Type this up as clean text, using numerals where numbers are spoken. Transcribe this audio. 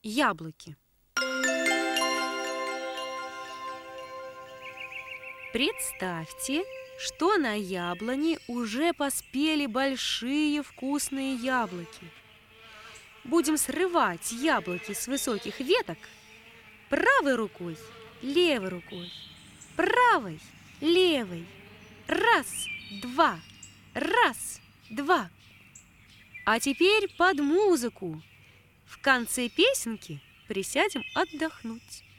Яблоки. Представьте, что на яблоне уже поспели большие вкусные яблоки. Будем срывать яблоки с высоких веток правой рукой, левой рукой, правой, левой. Раз, два, раз, два. А теперь под музыку. В конце песенки присядем отдохнуть.